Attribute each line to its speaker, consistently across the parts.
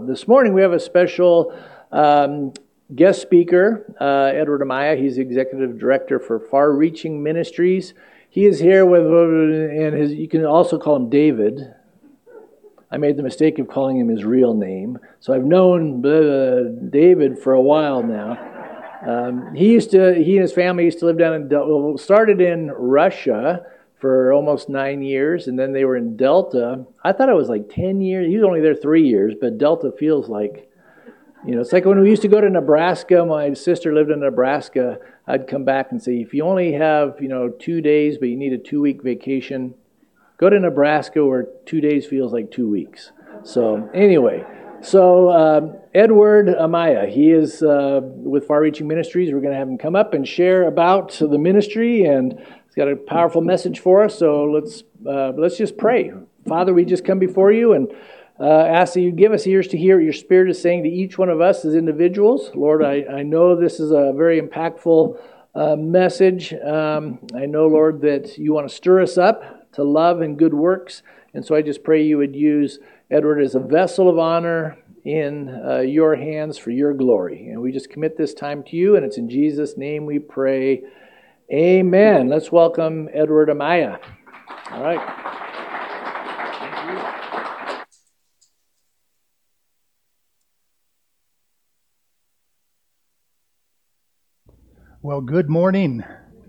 Speaker 1: This morning we have a special guest speaker, Edward Amaya. He's the Executive Director for Far Reaching Ministries. He is here with, and you can also call him David. I made the mistake of calling him his real name, so I've known David for a while now. He and his family used to live down in started in Russia for almost 9 years, and then they were in Delta. I thought it was like 10 years. He was only there 3 years, but Delta feels like, it's like when we used to go to Nebraska. My sister lived in Nebraska. I'd come back and say, if you only have, 2 days, but you need a 2-week vacation, go to Nebraska where 2 days feels like 2 weeks. So anyway, Edward Amaya, he is with Far Reaching Ministries. We're going to have him come up and share about the ministry, and he's got a powerful message for us. So let's just pray. Father, we just come before you and ask that you give us ears to hear what your Spirit is saying to each one of us as individuals. Lord, I know this is a very impactful message. I know, Lord, that you want to stir us up to love and good works. And so I just pray you would use Edward as a vessel of honor in your hands for your glory. And we just commit this time to you, and it's in Jesus' name we pray. Amen. Let's welcome Edward Amaya. All right.
Speaker 2: Well, good morning.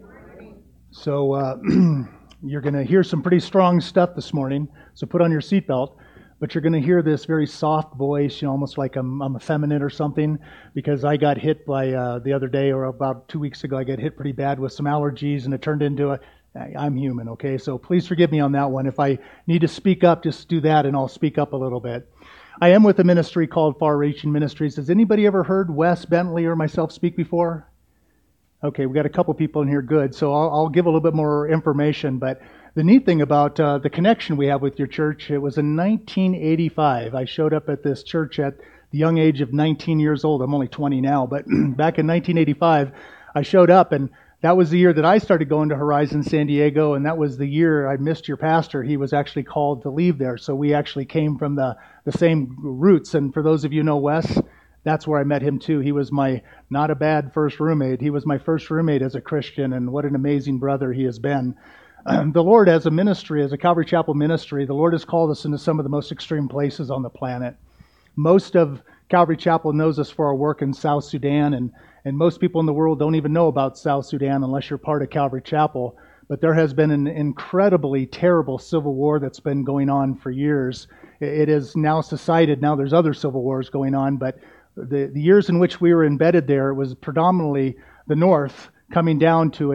Speaker 2: So you're going to hear some pretty strong stuff this morning, so put on your seatbelt. But you're going to hear this very soft voice, almost like I'm effeminate or something, because I got hit by, the other day, or about 2 weeks ago, I got hit pretty bad with some allergies, and it turned into I'm human, okay? So please forgive me on that one. If I need to speak up, just do that, and I'll speak up a little bit. I am with a ministry called Far Reaching Ministries. Has anybody ever heard Wes Bentley or myself speak before? Okay, we got a couple people in here, good. So I'll give a little bit more information, but the neat thing about the connection we have with your church, it was in 1985. I showed up at this church at the young age of 19 years old. I'm only 20 now, but back in 1985, I showed up, and that was the year that I started going to Horizon San Diego, and that was the year I missed your pastor. He was actually called to leave there, so we actually came from the same roots. And for those of you who know Wes, that's where I met him too. He was my not a bad first roommate. He was my first roommate as a Christian, and what an amazing brother he has been. The Lord, as a ministry, as a Calvary Chapel ministry, the Lord has called us into some of the most extreme places on the planet. Most of Calvary Chapel knows us for our work in South Sudan, and most people in the world don't even know about South Sudan unless you're part of Calvary Chapel. But there has been an incredibly terrible civil war that's been going on for years. It is now subsided. Now there's other civil wars going on, but the years in which we were embedded there, it was predominantly the North coming down to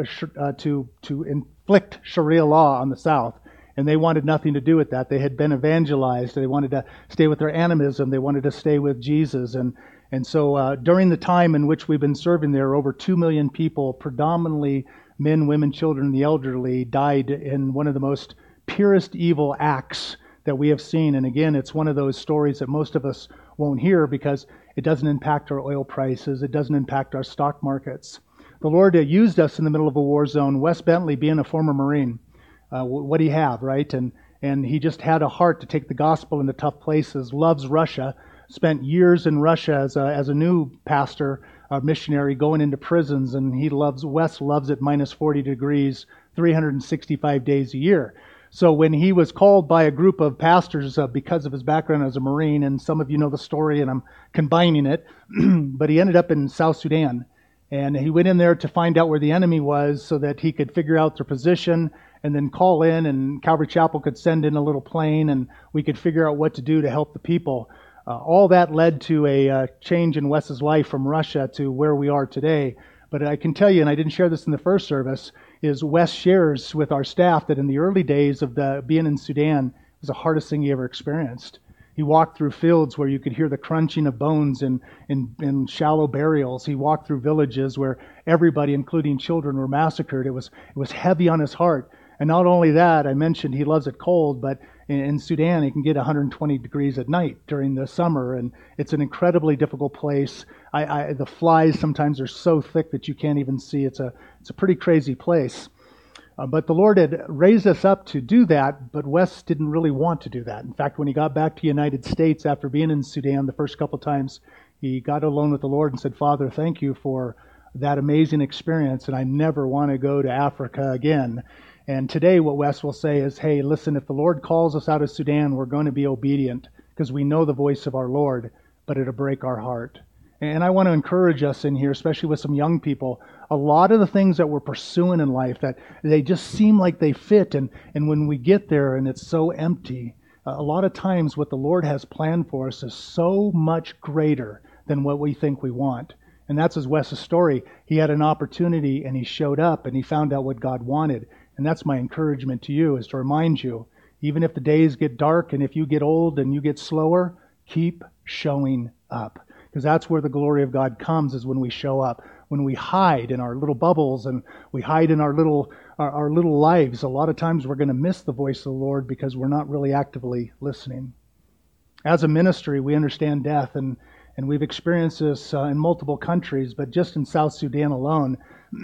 Speaker 2: inflict Sharia law on the South, and they wanted nothing to do with that. They had been evangelized. They wanted to stay with their animism. They wanted to stay with Jesus, and so during the time in which we've been serving there, over 2 million people, predominantly men, women, children, and the elderly, died in one of the most purest evil acts that we have seen. And again, it's one of those stories that most of us won't hear because it doesn't impact our oil prices. It doesn't impact our stock markets. The Lord used us in the middle of a war zone. Wes Bentley, being a former Marine, what do you have, right? And he just had a heart to take the gospel into tough places, loves Russia, spent years in Russia as a new pastor, a missionary, going into prisons, and Wes loves it minus 40 degrees, 365 days a year. So when he was called by a group of pastors because of his background as a Marine, and some of you know the story, and I'm combining it, but he ended up in South Sudan. And he went in there to find out where the enemy was so that he could figure out their position and then call in, and Calvary Chapel could send in a little plane, and we could figure out what to do to help the people. All that led to a change in Wes's life from Russia to where we are today. But I can tell you, and I didn't share this in the first service, is Wes shares with our staff that in the early days of being in Sudan, it was the hardest thing he ever experienced. He walked through fields where you could hear the crunching of bones in shallow burials. He walked through villages where everybody, including children, were massacred. It was heavy on his heart. And not only that, I mentioned he loves it cold, but in Sudan it can get 120 degrees at night during the summer, and it's an incredibly difficult place. The flies sometimes are so thick that you can't even see. It's a pretty crazy place. But the Lord had raised us up to do that, but Wes didn't really want to do that. In fact, when he got back to the United States after being in Sudan the first couple times, he got alone with the Lord and said, "Father, thank you for that amazing experience, and I never want to go to Africa again." And today what Wes will say is, hey, listen, if the Lord calls us out of Sudan, we're going to be obedient because we know the voice of our Lord, but it'll break our heart. And I want to encourage us in here, especially with some young people, a lot of the things that we're pursuing in life, that they just seem like they fit, and when we get there and it's so empty, a lot of times what the Lord has planned for us is so much greater than what we think we want. And that's as Wes's story. He had an opportunity and he showed up and he found out what God wanted. And that's my encouragement to you, is to remind you, even if the days get dark and if you get old and you get slower, keep showing up. Because that's where the glory of God comes, is when we show up. When we hide in our little bubbles and we hide in our little lives, a lot of times we're going to miss the voice of the Lord because we're not really actively listening. As a ministry, we understand death, and we've experienced this in multiple countries, but just in South Sudan alone,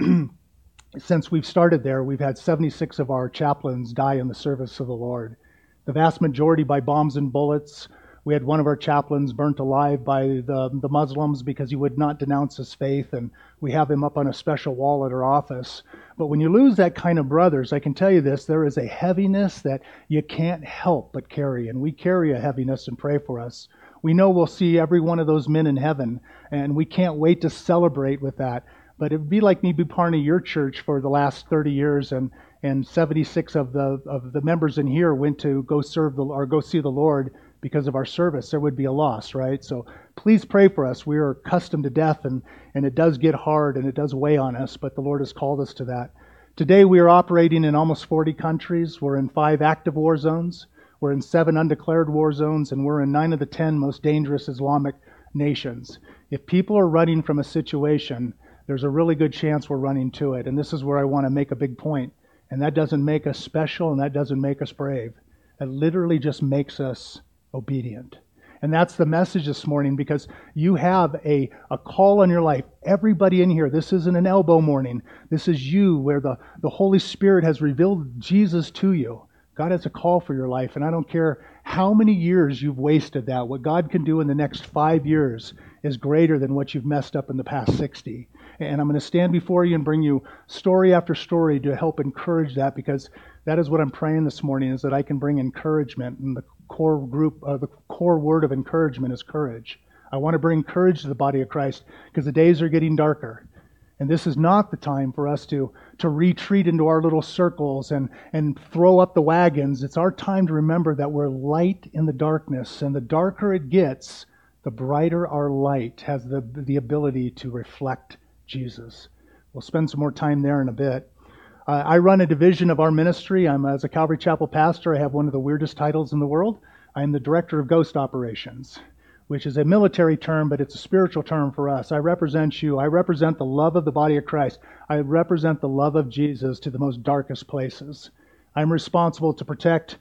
Speaker 2: since we've started there, we've had 76 of our chaplains die in the service of the Lord. The vast majority by bombs and bullets. We had one of our chaplains burnt alive by the Muslims because he would not denounce his faith, and we have him up on a special wall at our office. But when you lose that kind of brothers, I can tell you this, there is a heaviness that you can't help but carry, and we carry a heaviness and pray for us. We know we'll see every one of those men in heaven, and we can't wait to celebrate with that. But it would be like me be part of your church for the last 30 years, and 76 of the members in here went to go see the Lord because of our service. There would be a loss, right? So please pray for us. We are accustomed to death, and it does get hard and it does weigh on us, but the Lord has called us to that. Today we are operating in almost 40 countries. We're in 5 active war zones. We're in 7 undeclared war zones, and we're in 9 of the 10 most dangerous Islamic nations. If people are running from a situation, there's a really good chance we're running to it. And this is where I want to make a big point. And that doesn't make us special, and that doesn't make us brave. It literally just makes us obedient. And that's the message this morning, because you have a call on your life. Everybody in here, this isn't an elbow morning. This is you, where the Holy Spirit has revealed Jesus to you. God has a call for your life, and I don't care how many years you've wasted that. What God can do in the next 5 years is greater than what you've messed up in the past 60. And I'm going to stand before you and bring you story after story to help encourage that, because that is what I'm praying this morning, is that I can bring encouragement. And the core word of encouragement is courage. I want to bring courage to the body of Christ, because the days are getting darker. And this is not the time for us to retreat into our little circles and throw up the wagons. It's our time to remember that we're light in the darkness. And the darker it gets, the brighter our light has the ability to reflect Jesus. We'll spend some more time there in a bit. I run a division of our ministry. As a Calvary Chapel pastor, I have one of the weirdest titles in the world. I am the Director of Ghost Operations, which is a military term, but it's a spiritual term for us. I represent you. I represent the love of the body of Christ. I represent the love of Jesus to the most darkest places. I'm responsible to protect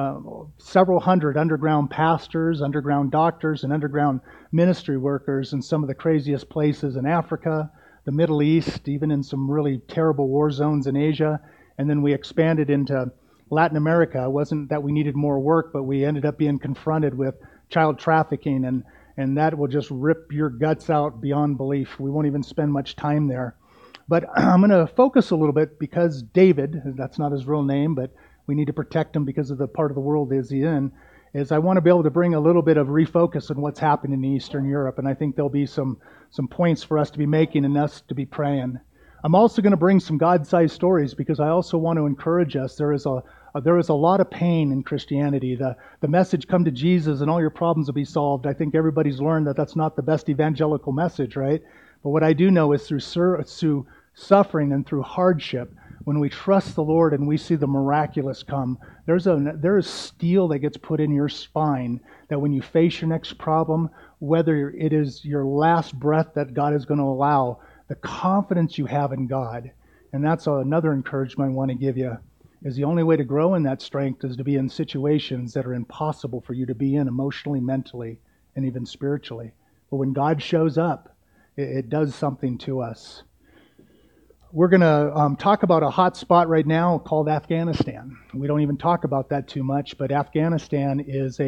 Speaker 2: several hundred underground pastors, underground doctors, and underground ministry workers in some of the craziest places in Africa, the Middle East, even in some really terrible war zones in Asia. And then we expanded into Latin America. It wasn't that we needed more work, but we ended up being confronted with child trafficking, and that will just rip your guts out beyond belief. We won't even spend much time there. But I'm going to focus a little bit, because David, that's not his real name, but we need to protect him because of the part of the world he's in, is I want to be able to bring a little bit of refocus on what's happening in Eastern Europe, and I think there'll be some points for us to be making and us to be praying. I'm also going to bring some God-sized stories, because I also want to encourage us. There is a lot of pain in Christianity. The message, come to Jesus and all your problems will be solved. I think everybody's learned that that's not the best evangelical message, right? But what I do know is through suffering and through hardship, when we trust the Lord and we see the miraculous come, there is steel that gets put in your spine, that when you face your next problem, whether it is your last breath that God is going to allow, the confidence you have in God. And that's another encouragement I want to give you, is the only way to grow in that strength is to be in situations that are impossible for you to be in emotionally, mentally, and even spiritually. But when God shows up, it does something to us. we're going to talk about a hot spot right now called Afghanistan. We don't even talk about that too much, but Afghanistan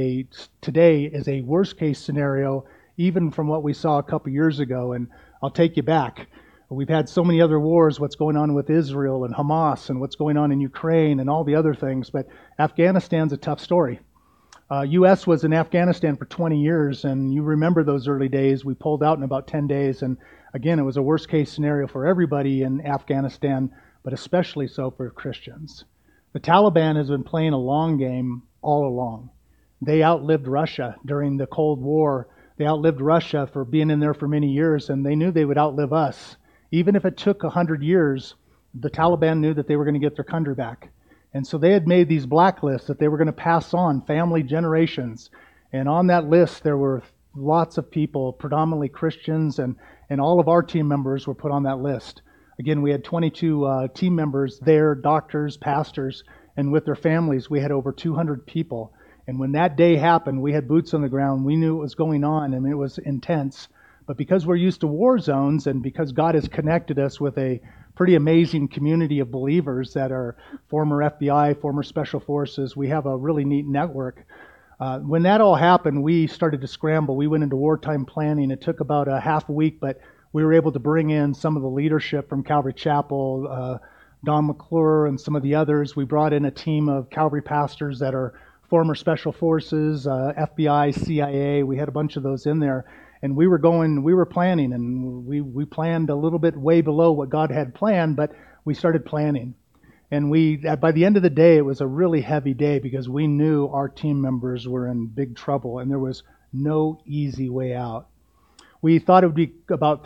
Speaker 2: today is a worst case scenario, even from what we saw a couple years ago. And I'll take you back. We've had so many other wars, what's going on with Israel and Hamas and what's going on in Ukraine and all the other things, but Afghanistan's a tough story. U.S. was in Afghanistan for 20 years, and you remember those early days. We pulled out in about 10 days, and again, it was a worst-case scenario for everybody in Afghanistan, but especially so for Christians. The Taliban has been playing a long game all along. They outlived Russia during the Cold War. They outlived Russia for being in there for many years, and they knew they would outlive us. Even if it took 100 years, the Taliban knew that they were going to get their country back. And so they had made these blacklists that they were going to pass on family generations. And on that list, there were lots of people, predominantly Christians, and all of our team members were put on that list. Again, we had 22 team members there, doctors, pastors, and with their families, we had over 200 people. And when that day happened, we had boots on the ground. We knew what was going on, and it was intense. But because we're used to war zones, and because God has connected us with a pretty amazing community of believers that are former FBI, former Special Forces, we have a really neat network. When that all happened, we started to scramble. We went into wartime planning. It took about a half a week, but we were able to bring in some of the leadership from Calvary Chapel, Don McClure and some of the others. We brought in a team of Calvary pastors that are former Special Forces, FBI, CIA. We had a bunch of those in there. And we were planning, and we planned a little bit way below what God had planned, but we started planning. And by the end of the day, it was a really heavy day because we knew our team members were in big trouble, and there was no easy way out. We thought it would be about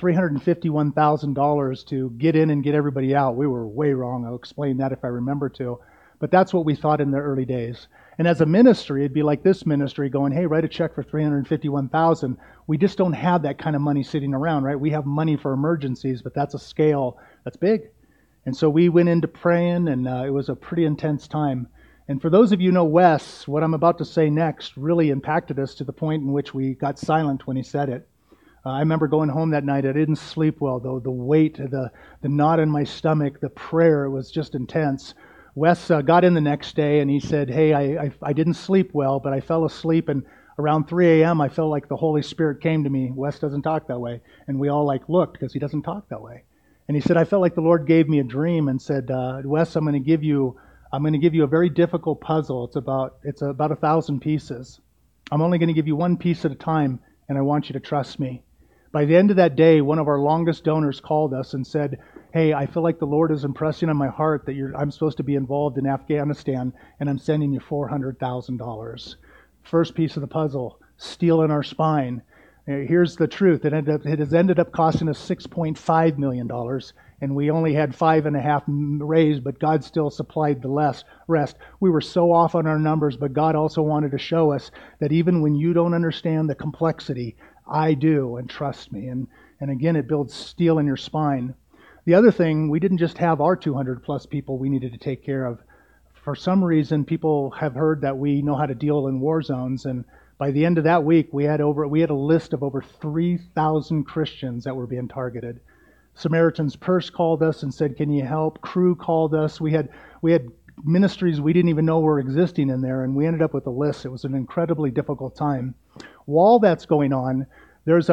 Speaker 2: $351,000 to get in and get everybody out. We were way wrong. I'll explain that if I remember to. But that's what we thought in the early days. And as a ministry, it'd be like this ministry going, hey, write a check for $351,000. We just don't have that kind of money sitting around, right? We have money for emergencies, but that's a scale that's big. And so we went into praying, and it was a pretty intense time. And for those of you who know Wes, what I'm about to say next really impacted us to the point in which we got silent when he said it. I remember going home that night. I didn't sleep well, though. The weight, the knot in my stomach, the prayer, it was just intense. Wes got in the next day, and he said, hey, I didn't sleep well, but I fell asleep, and around 3 a.m. I felt like the Holy Spirit came to me. Wes doesn't talk that way. And we all looked because he doesn't talk that way. And he said, I felt like the Lord gave me a dream and said, Wes, I'm going to give you a very difficult puzzle. It's about 1,000 pieces. I'm only going to give you one piece at a time, and I want you to trust me. By the end of that day, one of our longest donors called us and said, hey, I feel like the Lord is impressing on my heart that I'm supposed to be involved in Afghanistan, and I'm sending you $400,000. First piece of the puzzle, steel in our spine. Here's the truth. It has ended up costing us $6.5 million, and we only had 5.5 raised, but God still supplied the rest. We were so off on our numbers, but God also wanted to show us that even when you don't understand the complexity, I do, and trust me. And again, it builds steel in your spine. The other thing, we didn't just have our 200 plus people we needed to take care of. For some reason, people have heard that we know how to deal in war zones, and by the end of that week, we had a list of over 3,000 Christians that were being targeted. Samaritan's Purse called us and said, "Can you help?" Crew called us. We had ministries we didn't even know were existing in there, and we ended up with a list. It was an incredibly difficult time. While that's going on, there's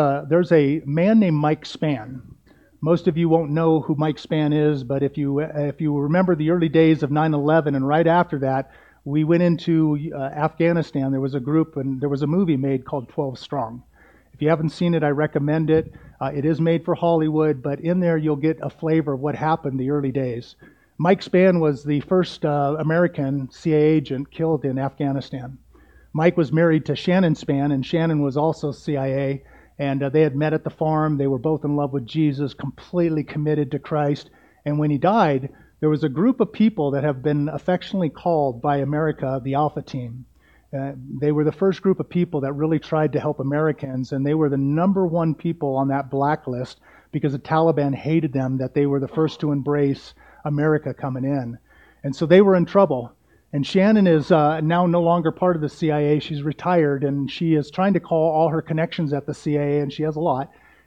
Speaker 2: a man named Mike Spann. Most of you won't know who Mike Spann is, but if you remember the early days of 9/11, and right after that, we went into Afghanistan. There was a group, and there was a movie made called 12 Strong. If you haven't seen it, I recommend it. It is made for Hollywood, but in there you'll get a flavor of what happened the early days. Mike Spann was the first American CIA agent killed in Afghanistan. Mike was married to Shannon Spann, and Shannon was also CIA, and they had met at the farm. They were both in love with Jesus, completely committed to Christ. And when he died, there was a group of people that have been affectionately called by America the Alpha Team. They were the first group of people that really tried to help Americans, and they were the number one people on that blacklist because the Taliban hated them, that they were the first to embrace America coming in. And so they were in trouble. And Shannon is now no longer part of the CIA. She's retired, and she is trying to call all her connections at the CIA, and she has a lot.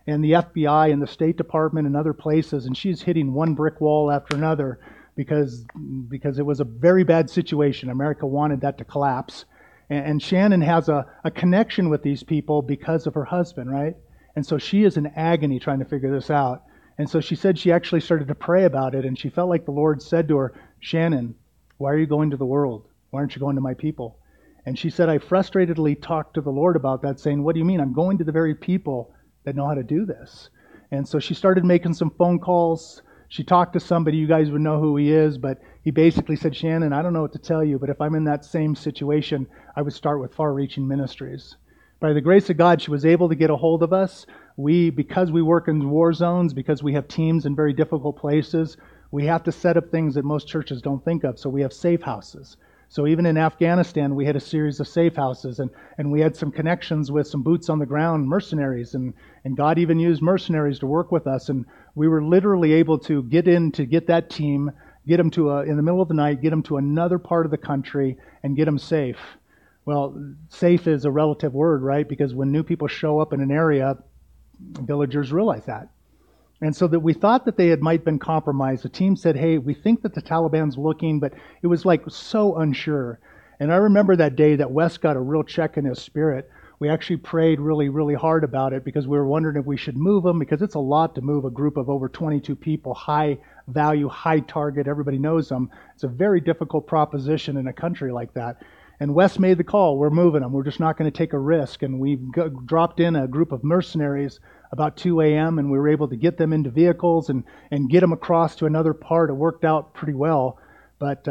Speaker 2: and the FBI and the State Department and other places, and she's hitting one brick wall after another because it was a very bad situation. America wanted that to collapse. And Shannon has a connection with these people because of her husband, right? And so she is in agony trying to figure this out. And so she said she actually started to pray about it, and she felt like the Lord said to her, Shannon, why are you going to the world? Why aren't you going to my people? And she said, I frustratedly talked to the Lord about that, saying, what do you mean? I'm going to the very people that know how to do this. And so she started making some phone calls. She talked to somebody, you guys would know who he is, but he basically said, Shannon, I don't know what to tell you, but if I'm in that same situation, I would start with Far-Reaching Ministries. By the grace of God, she was able to get a hold of us. Because we work in war zones, because we have teams in very difficult places, we have to set up things that most churches don't think of. So we have safe houses. So even in Afghanistan, we had a series of safe houses, and we had some connections with some boots on the ground mercenaries, and God even used mercenaries to work with us, and we were literally able to get that team, get them to in the middle of the night, get them to another part of the country, and get them safe. Well, safe is a relative word, right? Because when new people show up in an area, villagers realize that. And so that we thought that they might have been compromised. The team said, hey, we think that the Taliban's looking, but it was like so unsure. And I remember that day that Wes got a real check in his spirit. We actually prayed really, really hard about it because we were wondering if we should move them, because it's a lot to move a group of over 22 people, high value, high target, everybody knows them. It's a very difficult proposition in a country like that. And Wes made the call, we're moving them, we're just not going to take a risk. And we dropped in a group of mercenaries about 2 a.m. and we were able to get them into vehicles and get them across to another part. It worked out pretty well. But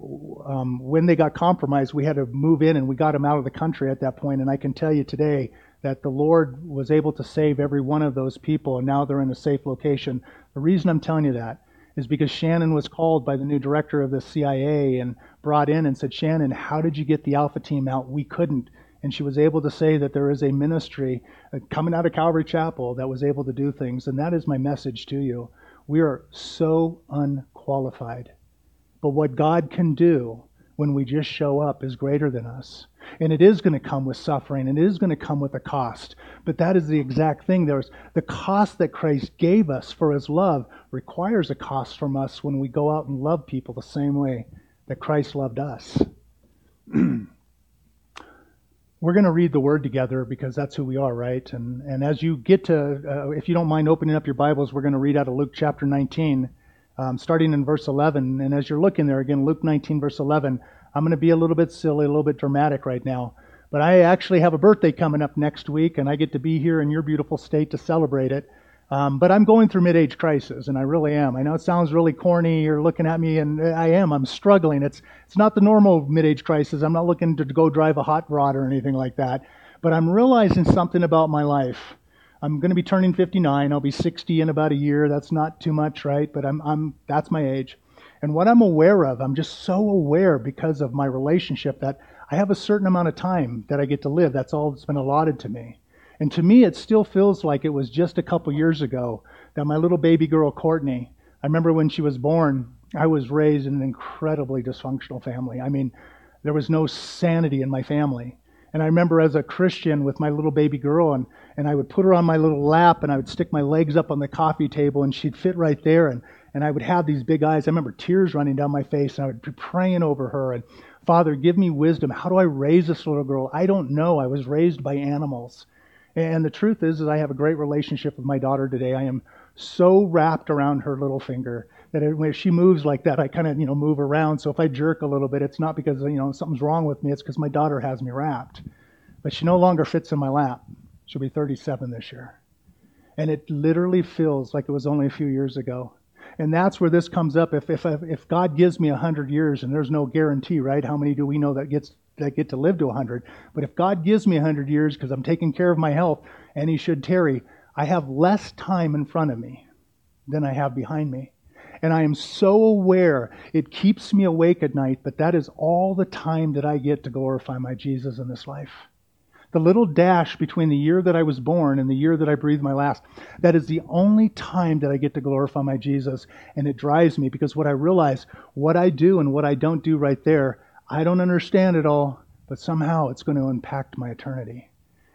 Speaker 2: when they got compromised, we had to move in and we got them out of the country at that point. And I can tell you today that the Lord was able to save every one of those people, and now they're in a safe location. The reason I'm telling you that is because Shannon was called by the new director of the CIA and brought in and said, Shannon, how did you get the Alpha team out? We couldn't. And she was able to say that there is a ministry coming out of Calvary Chapel that was able to do things. And that is my message to you. We are so unqualified. But what God can do when we just show up is greater than us. And it is going to come with suffering, and it is going to come with a cost. But that is the exact thing. There's the cost that Christ gave us for His love requires a cost from us when we go out and love people the same way that Christ loved us. We're going to read the Word together because that's who we are, right? And as you get to, if you don't mind opening up your Bibles, we're going to read out of Luke chapter 19, starting in verse 11. And as you're looking there, again, Luke 19, verse 11, I'm going to be a little bit silly, a little bit dramatic right now. But I actually have a birthday coming up next week, and I get to be here in your beautiful state to celebrate it. But I'm going through mid-age crisis, and I really am. I know it sounds really corny. You're looking at me, and I am. I'm struggling. It's not the normal mid-age crisis. I'm not looking to go drive a hot rod or anything like that. But I'm realizing something about my life. I'm going to be turning 59. I'll be 60 in about a year. That's not too much, right? But that's my age. And what I'm aware of, I'm just so aware because of my relationship that I have a certain amount of time that I get to live. That's all that's been allotted to me. And to me, it still feels like it was just a couple years ago that my little baby girl, Courtney, I remember when she was born, I was raised in an incredibly dysfunctional family. I mean, there was no sanity in my family. And I remember as a Christian with my little baby girl, and I would put her on my little lap, and I would stick my legs up on the coffee table, and she'd fit right there, and I would have these big eyes. I remember tears running down my face, and I would be praying over her, and Father, give me wisdom. How do I raise this little girl? I don't know. I was raised by animals. And the truth is I have a great relationship with my daughter today. I am so wrapped around her little finger that when she moves like that, I kind of, move around. So if I jerk a little bit, it's not because, something's wrong with me. It's because my daughter has me wrapped. But she no longer fits in my lap. She'll be 37 this year. And it literally feels like it was only a few years ago. And that's where this comes up. If God gives me 100 years, and there's no guarantee, right? How many do we know that get to live to 100? But if God gives me 100 years because I'm taking care of my health, and He should tarry, I have less time in front of me than I have behind me. And I am so aware it keeps me awake at night, but that is all the time that I get to glorify my Jesus in this life. The little dash between the year that I was born and the year that I breathed my last, that is the only time that I get to glorify my Jesus. And it drives me because what I realize, what I do and what I don't do right there, I don't understand it all, but somehow it's going to impact my eternity.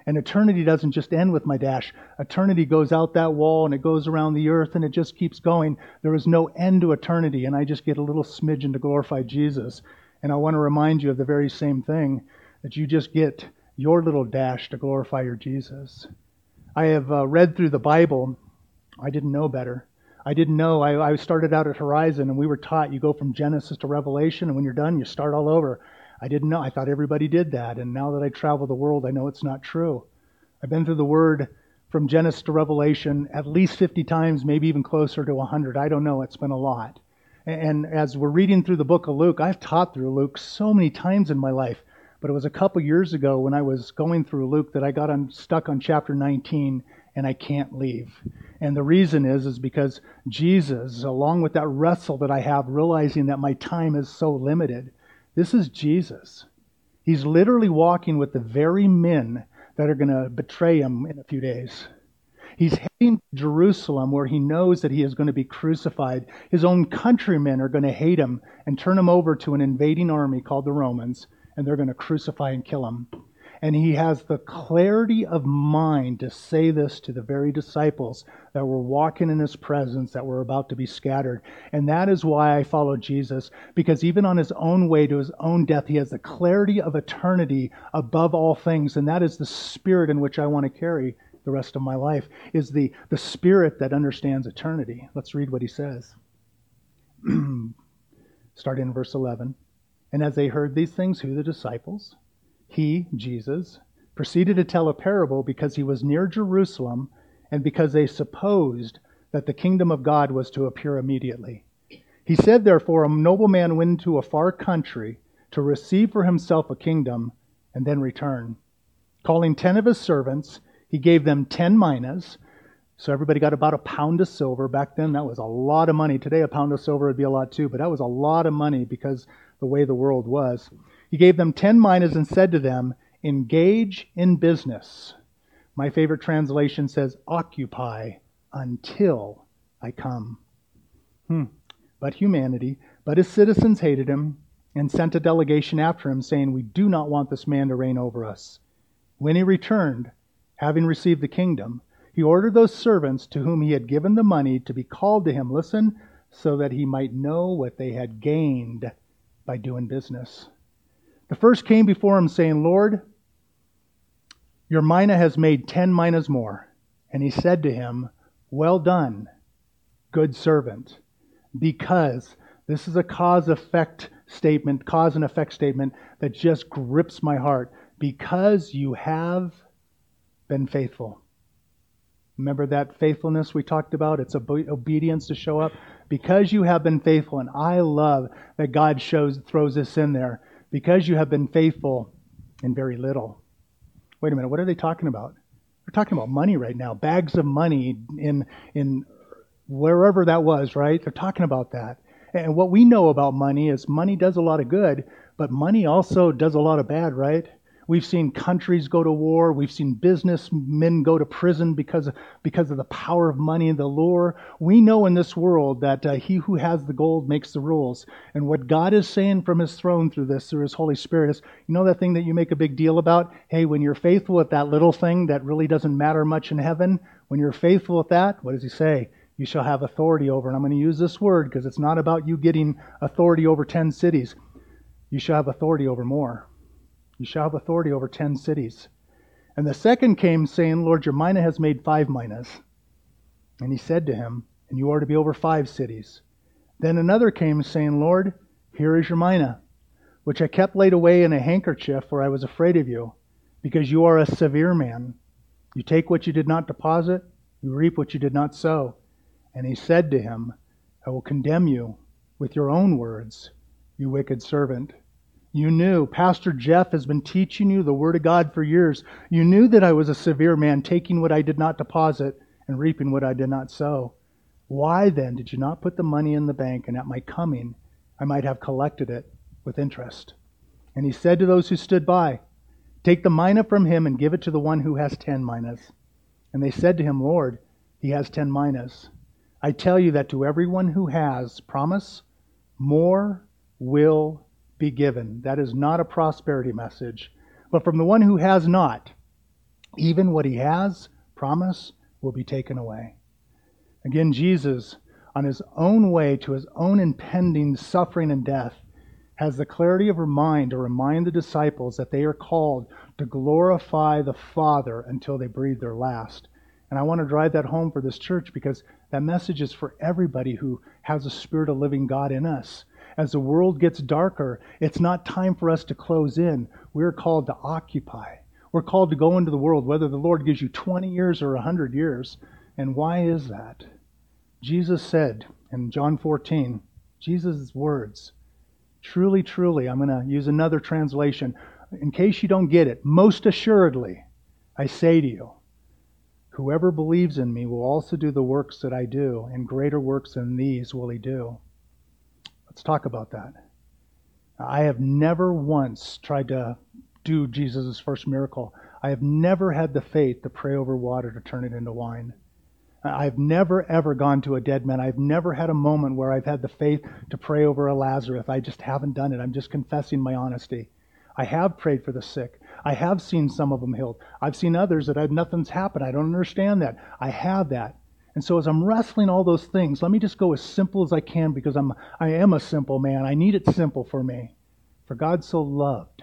Speaker 2: And eternity doesn't just end with my dash. Eternity goes out that wall and it goes around the earth and it just keeps going. There is no end to eternity, and I just get a little smidgen to glorify Jesus. And I want to remind you of the very same thing, that you just get your little dash to glorify your Jesus. I have read through the Bible. I didn't know better. I didn't know. I started out at Horizon, and we were taught you go from Genesis to Revelation, and when you're done, you start all over. I didn't know. I thought everybody did that, and now that I travel the world, I know it's not true. I've been through the Word from Genesis to Revelation at least 50 times, maybe even closer to 100. I don't know. It's been a lot. And as we're reading through the book of Luke, I've taught through Luke so many times in my life, but it was a couple years ago when I was going through Luke that I got stuck on chapter 19, and I can't leave. And the reason is because Jesus, along with that wrestle that I have, realizing that my time is so limited, this is Jesus. He's literally walking with the very men that are going to betray him in a few days. He's heading to Jerusalem where he knows that he is going to be crucified. His own countrymen are going to hate him and turn him over to an invading army called the Romans, and they're going to crucify and kill him. And he has the clarity of mind to say this to the very disciples that were walking in his presence, that were about to be scattered. And that is why I follow Jesus, because even on his own way to his own death, he has the clarity of eternity above all things. And that is the spirit in which I want to carry the rest of my life, is the spirit that understands eternity. Let's read what he says. Starting in verse 11. And as they heard these things, who? The disciples? He, Jesus, proceeded to tell a parable because he was near Jerusalem and because they supposed that the kingdom of God was to appear immediately. He said, therefore, a nobleman went into a far country to receive for himself a kingdom and then return. Calling 10 of his servants, he gave them 10 minas. So everybody got about a pound of silver. Back then, that was a lot of money. Today, a pound of silver would be a lot too, but that was a lot of money because the way the world was. He gave them 10 minas and said to them, engage in business. My favorite translation says, occupy until I come. But his citizens hated him and sent a delegation after him, saying, we do not want this man to reign over us. When he returned, having received the kingdom, he ordered those servants to whom he had given the money to be called to him, listen, so that he might know what they had gained by doing business. The first came before him, saying, Lord, your mina has made 10 minas more. And he said to him, well done, good servant. Because this is a cause and effect statement that just grips my heart. Because you have been faithful. Remember that faithfulness we talked about? It's obedience to show up. Because you have been faithful, and I love that God throws this in there. Because you have been faithful in very little. Wait a minute, what are they talking about? They're talking about money right now. Bags of money in wherever that was, right? They're talking about that. And what we know about money is money does a lot of good, but money also does a lot of bad, right? We've seen countries go to war. We've seen businessmen go to prison because of the power of money and the lure. We know in this world that he who has the gold makes the rules. And what God is saying from his throne through his Holy Spirit is, you know that thing that you make a big deal about? Hey, when you're faithful with that little thing that really doesn't matter much in heaven, when you're faithful with that, what does he say? You shall have authority over. And I'm going to use this word because it's not about you getting authority over 10 cities. You shall have authority over more. You shall have authority over 10 cities. And the second came saying, Lord, your mina has made 5 minas. And he said to him, and you are to be over 5 cities. Then another came saying, Lord, here is your mina, which I kept laid away in a handkerchief, for I was afraid of you, because you are a severe man. You take what you did not deposit, you reap what you did not sow. And he said to him, I will condemn you with your own words, you wicked servant. You knew, Pastor Jeff has been teaching you the Word of God for years. You knew that I was a severe man, taking what I did not deposit and reaping what I did not sow. Why then did you not put the money in the bank, and at my coming I might have collected it with interest? And he said to those who stood by, take the mina from him and give it to the one who has 10 minas. And they said to him, Lord, he has 10 minas. I tell you that to everyone who has, promise, more will be given. That is not a prosperity message. But from the one who has not, Even what he has promised will be taken away. Again, Jesus, on his own way to his own impending suffering and death, has the clarity of mind to remind the disciples that they are called to glorify the Father until they breathe their last. And I want to drive that home for this church because that message is for everybody who has a Spirit of living God in us. As the world gets darker, it's not time for us to close in. We're called to occupy. We're called to go into the world, whether the Lord gives you 20 years or 100 years. And why is that? Jesus said in John 14, Jesus' words, truly, truly, I'm going to use another translation. In case you don't get it, most assuredly, I say to you, whoever believes in me will also do the works that I do, and greater works than these will he do. Let's talk about that. I have never once tried to do Jesus' first miracle. I have never had the faith to pray over water to turn it into wine. I've never, ever gone to a dead man. I've never had a moment where I've had the faith to pray over a Lazarus. I just haven't done it. I'm just confessing my honesty. I have prayed for the sick. I have seen some of them healed. I've seen others that nothing's happened. I don't understand that. I have that. And so as I'm wrestling all those things, let me just go as simple as I can because I am a simple man. I need it simple for me. For God so loved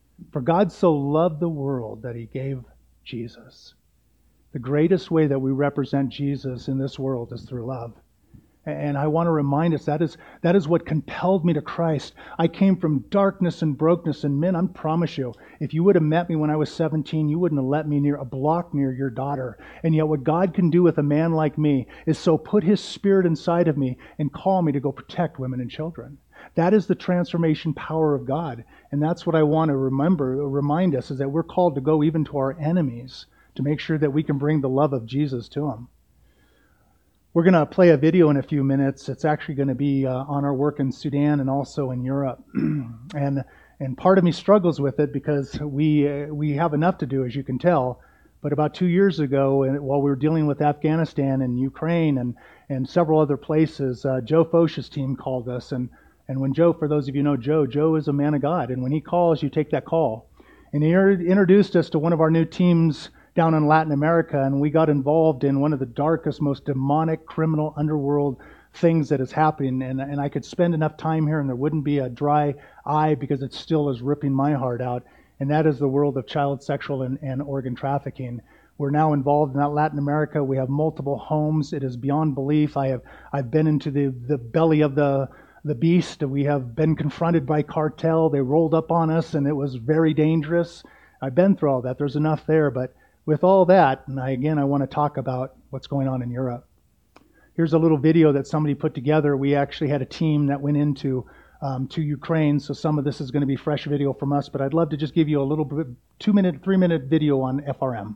Speaker 2: the world that he gave Jesus. The greatest way that we represent Jesus in this world is through love. And I want to remind us that is what compelled me to Christ. I came from darkness and brokenness, and men, I promise you, if you would have met me when I was 17, you wouldn't have let me near a block near your daughter. And yet what God can do with a man like me is so put his Spirit inside of me and call me to go protect women and children. That is the transformation power of God. And that's what I want to remind us, is that we're called to go even to our enemies to make sure that we can bring the love of Jesus to them. We're going to play a video in a few minutes. It's actually going to be on our work in Sudan and also in Europe. and part of me struggles with it because we have enough to do, as you can tell. But about 2 years ago, while we were dealing with Afghanistan and Ukraine and several other places, Joe Foch's team called us. And when Joe, for those of you who know Joe is a man of God. And when he calls, you take that call. And he introduced us to one of our new teams down in Latin America, and we got involved in one of the darkest, most demonic, criminal, underworld things that is happening. And I could spend enough time here and there wouldn't be a dry eye because it still is ripping my heart out. And that is the world of child sexual and organ trafficking. We're now involved in that Latin America. We have multiple homes. It is beyond belief. I've been into the belly of the beast. We have been confronted by cartel. They rolled up on us and it was very dangerous. I've been through all that. There's enough there, but with all that, and I want to talk about what's going on in Europe. Here's a little video that somebody put together. We actually had a team that went into to Ukraine, so some of this is going to be fresh video from us, but I'd love to just give you a little bit, 2-minute, 3-minute video on FRM.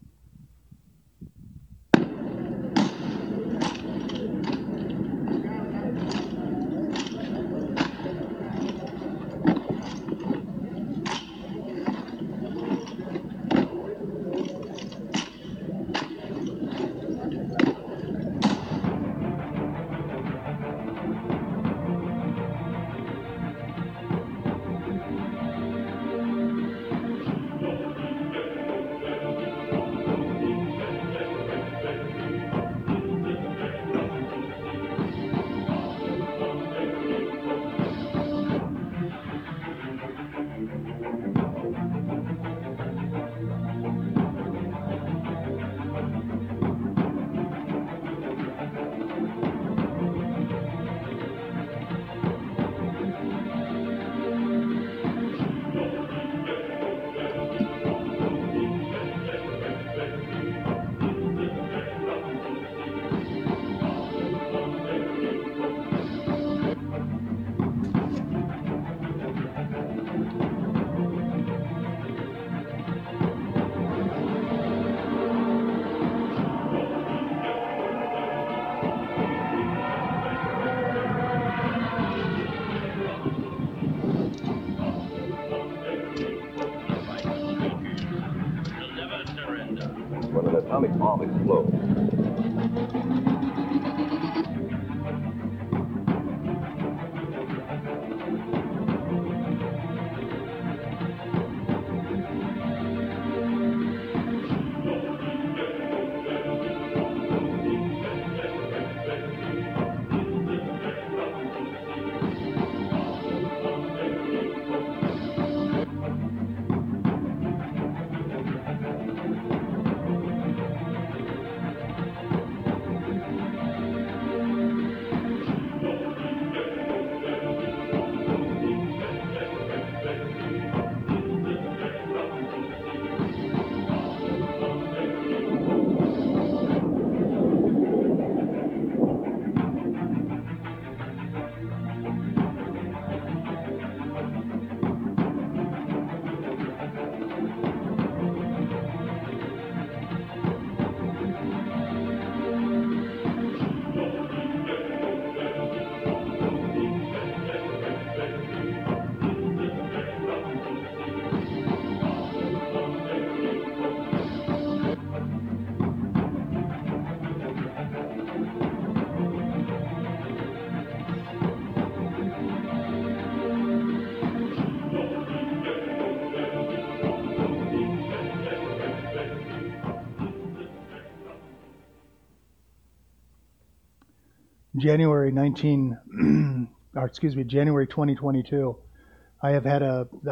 Speaker 3: When an atomic bomb explodes,
Speaker 2: January 2022, I've had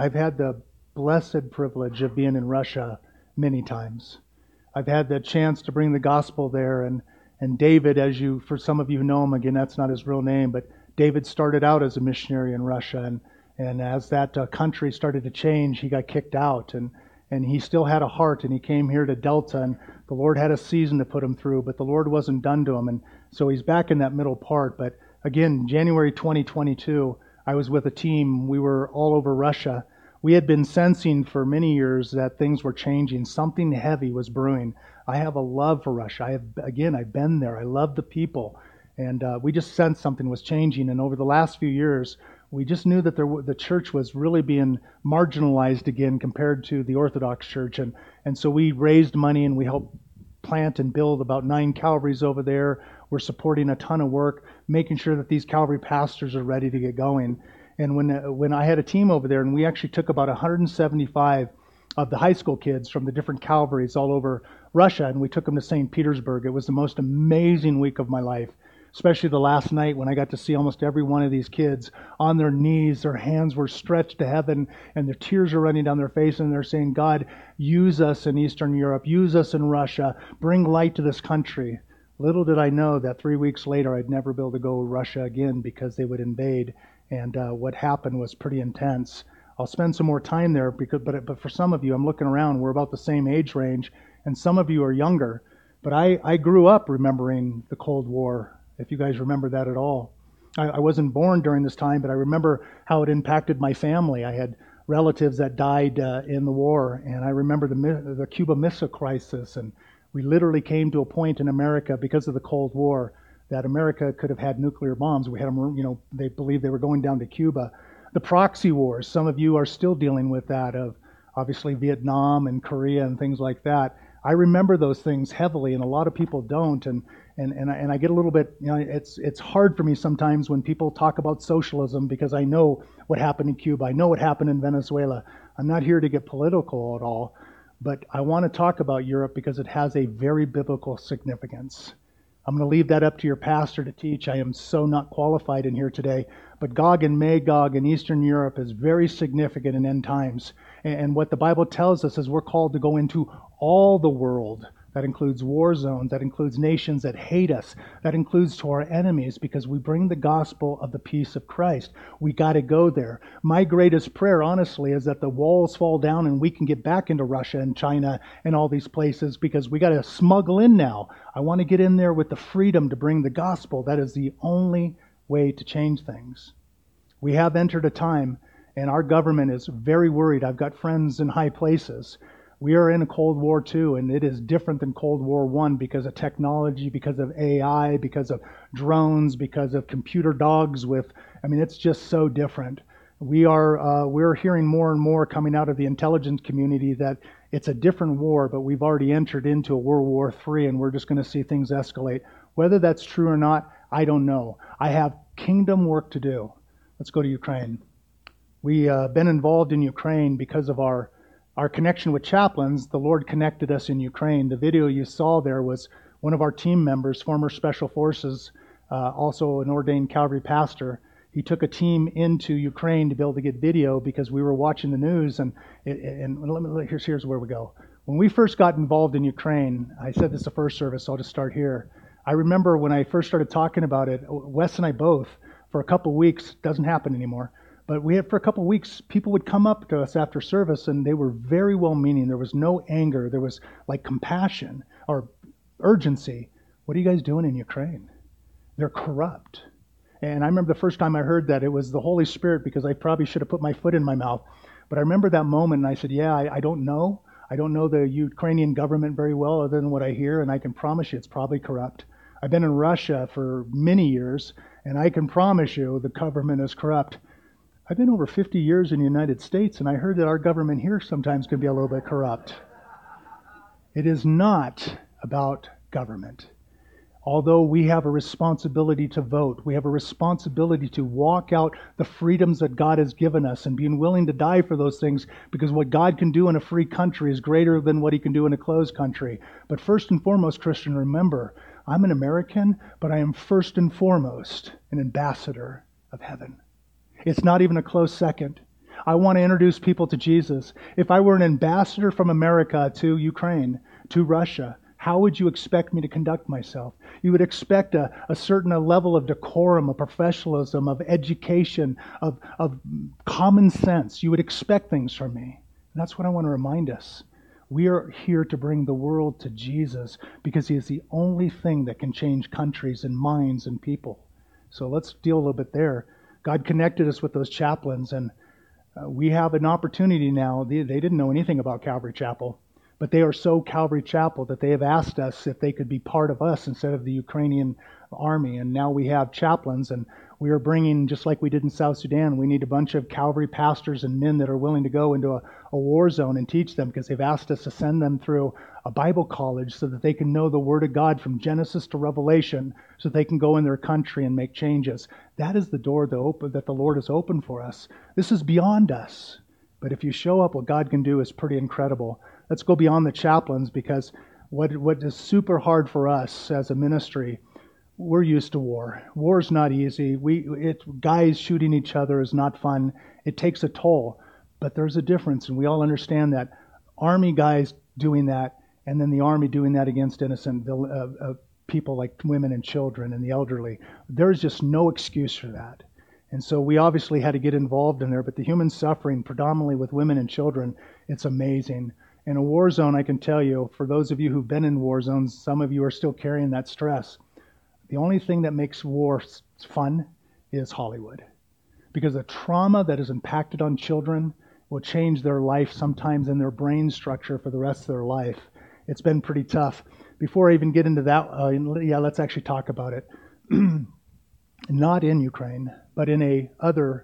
Speaker 2: the blessed privilege of being in Russia many times. I've had the chance to bring the gospel there, and David, for some of you know him, again, that's not his real name, but David started out as a missionary in Russia, and as that country started to change, he got kicked out, and he still had a heart, and he came here to Delta, and the Lord had a season to put him through, but the Lord wasn't done to him, and so he's back in that middle part. But again, January 2022, I was with a team. We were all over Russia. We had been sensing for many years that things were changing. Something heavy was brewing. I have a love for Russia. I've been there. I love the people. And we just sensed something was changing. And over the last few years, we just knew that the church was really being marginalized again compared to the Orthodox Church. And so we raised money and we helped plant and build about 9 Calvaries over there. We're supporting a ton of work, making sure that these Calvary pastors are ready to get going. And when I had a team over there, and we actually took about 175 of the high school kids from the different Calvaries all over Russia, and we took them to St. Petersburg. It was the most amazing week of my life, especially the last night when I got to see almost every one of these kids on their knees. Their hands were stretched to heaven, and their tears are running down their face, and they're saying, God, use us in Eastern Europe, use us in Russia, bring light to this country. Little did I know that 3 weeks later I'd never be able to go to Russia again because they would invade. And what happened was pretty intense. I'll spend some more time there, but for some of you, I'm looking around, we're about the same age range, and some of you are younger. But I grew up remembering the Cold War, if you guys remember that at all. I wasn't born during this time, but I remember how it impacted my family. I had relatives that died in the war, and I remember the Cuba Missile Crisis, and we literally came to a point in America because of the Cold War that America could have had nuclear bombs. We had them, they believed they were going down to Cuba. The proxy wars, some of you are still dealing with that, of obviously Vietnam and Korea and things like that. I remember those things heavily, and a lot of people don't. And I get a little bit, it's hard for me sometimes when people talk about socialism because I know what happened in Cuba. I know what happened in Venezuela. I'm not here to get political at all, but I want to talk about Europe because it has a very biblical significance. I'm going to leave that up to your pastor to teach. I am so not qualified in here today. But Gog and Magog in Eastern Europe is very significant in end times. And what the Bible tells us is we're called to go into all the world. That includes war zones. That includes nations that hate us. That includes to our enemies because we bring the gospel of the peace of Christ. We got to go there. My greatest prayer, honestly, is that the walls fall down and we can get back into Russia and China and all these places because we got to smuggle in now. I want to get in there with the freedom to bring the gospel. That is the only way to change things. We have entered a time, and our government is very worried. I've got friends in high places. We are in a Cold War too, and it is different than Cold War I because of technology, because of AI, because of drones, because of computer dogs it's just so different. We're hearing more and more coming out of the intelligence community that it's a different war, but we've already entered into a World War III, and we're just going to see things escalate. Whether that's true or not, I don't know. I have kingdom work to do. Let's go to Ukraine. We've been involved in Ukraine because of our connection with chaplains. The Lord connected us in Ukraine. The video you saw there was one of our team members, former Special Forces, also an ordained Calvary pastor. He took a team into Ukraine to be able to get video because we were watching the news. And here's where we go. When we first got involved in Ukraine, I said this the first service, so I'll just start here. I remember when I first started talking about it, Wes and I both, for a couple of weeks, doesn't happen anymore, but for a couple of weeks, people would come up to us after service and they were very well-meaning. There was no anger. There was like compassion or urgency. What are you guys doing in Ukraine? They're corrupt. And I remember the first time I heard that, it was the Holy Spirit because I probably should have put my foot in my mouth. But I remember that moment and I said, I don't know. I don't know the Ukrainian government very well other than what I hear, and I can promise you it's probably corrupt. I've been in Russia for many years, and I can promise you the government is corrupt. I've been over 50 years in the United States, and I heard that our government here sometimes can be a little bit corrupt. It is not about government. Although we have a responsibility to vote, we have a responsibility to walk out the freedoms that God has given us and being willing to die for those things, because what God can do in a free country is greater than what He can do in a closed country. But first and foremost, Christian, remember, I'm an American, but I am first and foremost an ambassador of heaven. It's not even a close second. I want to introduce people to Jesus. If I were an ambassador from America to Ukraine, to Russia, how would you expect me to conduct myself? You would expect a certain level of decorum, of professionalism, of education, of common sense. You would expect things from me. And that's what I want to remind us. We are here to bring the world to Jesus because He is the only thing that can change countries and minds and people. So let's deal a little bit there. God connected us with those chaplains, and we have an opportunity now. They didn't know anything about Calvary Chapel, but they are so Calvary Chapel that they have asked us if they could be part of us instead of the Ukrainian army. And now we have chaplains, and we are bringing, just like we did in South Sudan, we need a bunch of Calvary pastors and men that are willing to go into a war zone and teach them, because they've asked us to send them through a Bible college so that they can know the Word of God from Genesis to Revelation, so they can go in their country and make changes. That is the door that the Lord has opened for us. This is beyond us. But if you show up, what God can do is pretty incredible. Let's go beyond the chaplains, because what is super hard for us as a ministry, we're used to war. War is not easy. Guys shooting each other is not fun. It takes a toll. But there's a difference, and we all understand that. Army guys doing that, and then the army doing that against innocent people like women and children and the elderly. There's just no excuse for that. And so we obviously had to get involved in there, but the human suffering, predominantly with women and children, it's amazing. In a war zone, I can tell you, for those of you who've been in war zones, some of you are still carrying that stress. The only thing that makes war fun is Hollywood. Because the trauma that is impacted on children will change their life sometimes in their brain structure for the rest of their life. It's been pretty tough. Before I even get into that, let's actually talk about it. Not in Ukraine, but in a other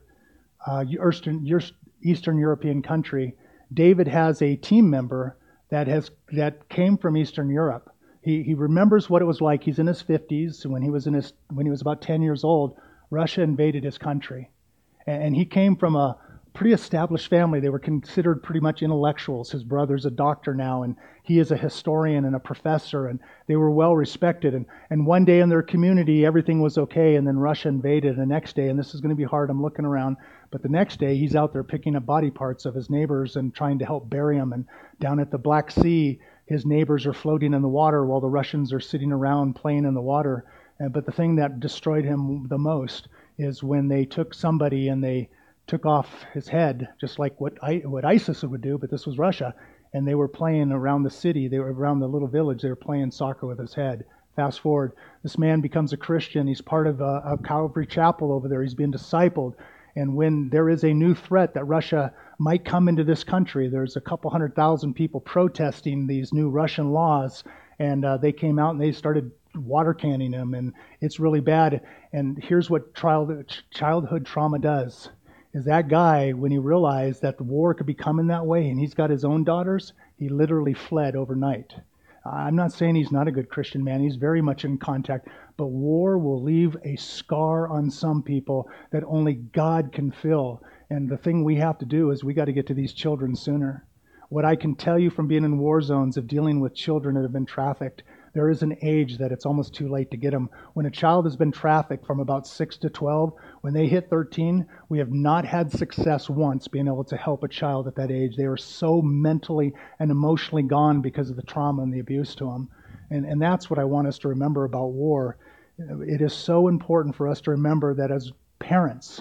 Speaker 2: Eastern European country. David has a team member that came from Eastern Europe. He remembers what it was like. He's in his 50s. When he was about 10 years old, Russia invaded his country. And he came from a pretty established family. They were considered pretty much intellectuals. His brother's a doctor now, and he is a historian and a professor, and they were well respected. And one day in their community, everything was okay, and then Russia invaded the next day, and this is going to be hard. I'm looking around. But the next day, he's out there picking up body parts of his neighbors and trying to help bury them. And down at the Black Sea, his neighbors are floating in the water while the Russians are sitting around playing in the water. But the thing that destroyed him the most is when they took somebody and they took off his head, just like what ISIS would do, but this was Russia. And they were playing around the city. They were around the little village. They were playing soccer with his head. Fast forward, this man becomes a Christian. He's part of a Calvary Chapel over there. He's being discipled. And when there is a new threat that Russia might come into this country, there's a couple 100,000 people protesting these new Russian laws, and they came out and they started water canning them, and it's really bad. And here's what childhood trauma does, is that guy, when he realized that the war could be coming that way, and he's got his own daughters, he literally fled overnight. I'm not saying he's not a good Christian man. He's very much in contact. But war will leave a scar on some people that only God can fill. And the thing we have to do is we got to get to these children sooner. What I can tell you from being in war zones of dealing with children that have been trafficked, there is an age that it's almost too late to get them. When a child has been trafficked from about 6 to 12, when they hit 13, we have not had success once being able to help a child at that age. They are so mentally and emotionally gone because of the trauma and the abuse to them. And that's what I want us to remember about war. It is so important for us to remember that as parents,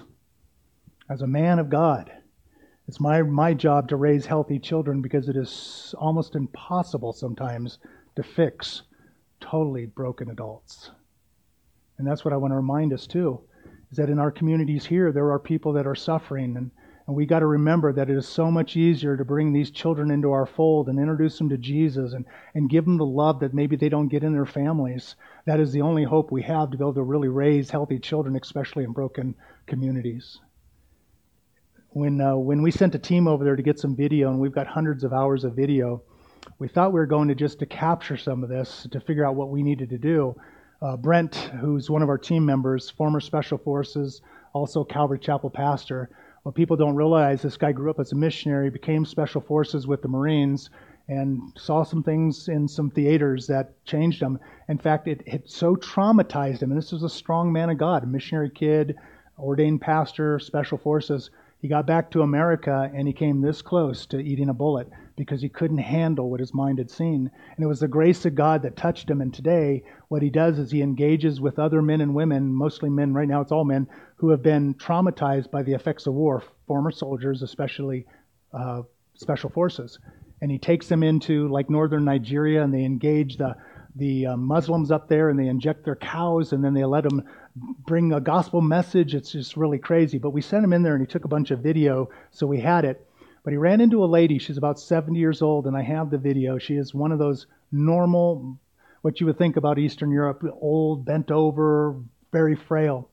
Speaker 2: as a man of God, it's my job to raise healthy children, because it is almost impossible sometimes to fix totally broken adults. And that's what I want to remind us too, is that in our communities here, there are people that are suffering, and we got to remember that it is so much easier to bring these children into our fold and introduce them to Jesus and give them the love that maybe they don't get in their families. That is the only hope we have to be able to really raise healthy children, especially in broken communities. When we sent a team over there to get some video, and we've got hundreds of hours of video, we thought we were going to capture some of this to figure out what we needed to do. Brent, who's one of our team members, former Special Forces, also Calvary Chapel pastor. What people don't realize, this guy grew up as a missionary, became Special Forces with the Marines, and saw some things in some theaters that changed him. In fact, it so traumatized him. And this was a strong man of God, a missionary kid, ordained pastor, special forces. He got back to America and he came this close to eating a bullet because he couldn't handle what his mind had seen. And it was the grace of God that touched him. And today, what he does is he engages with other men and women, mostly men, right now it's all men, who have been traumatized by the effects of war, former soldiers, especially special forces. And he takes them into like northern Nigeria, and they engage the Muslims up there, and they inject their cows, and then they let them bring a gospel message. It's just really crazy. But we sent him in there, and he took a bunch of video, so we had it. But he ran into a lady. She's about 70 years old, and I have the video. She is one of those normal, what you would think about Eastern Europe, old, bent over, very frail.